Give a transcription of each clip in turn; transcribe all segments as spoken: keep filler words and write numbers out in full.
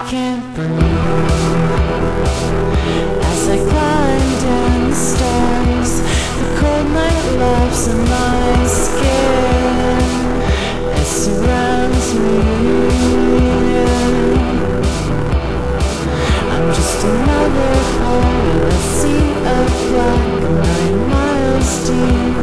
can't breathe as I climb down the stairs. The cold night laughs in my skin. It surrounds me. I'm just another hole in a sea of black, nine miles deep.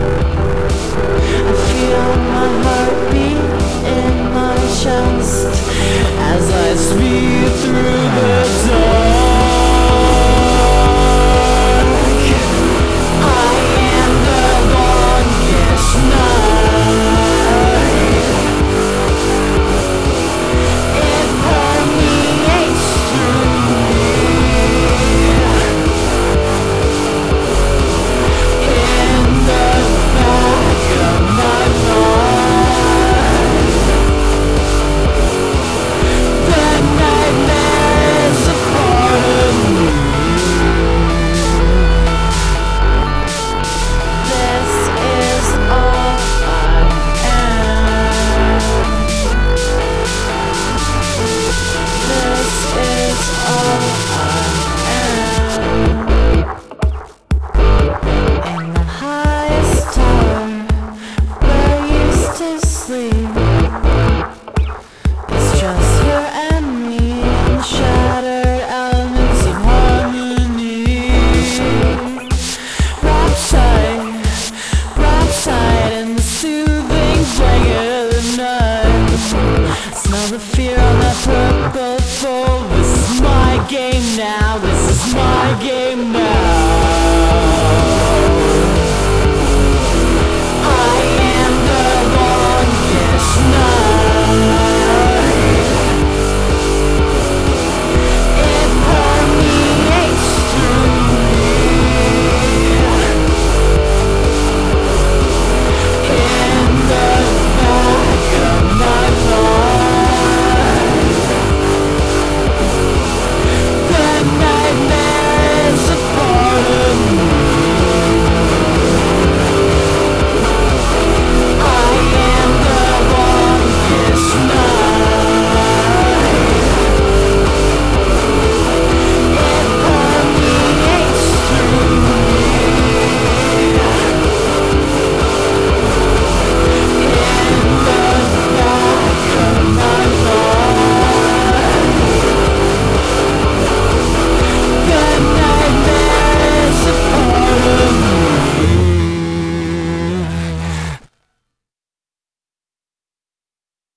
I feel my heartbeat in my chest as I speed through the dark. I am the longest night. It permeates through me. In the back of my mind, the nightmare is a part of me. This is all I am. This is all I am. In the highest tower where I used to sleep, it's just you and me and the shattered elements of harmony. Wrap tight, wrap tight in the soothing blanket of the night. Smell the fear on that purple fold. This is my game now, this is my game now.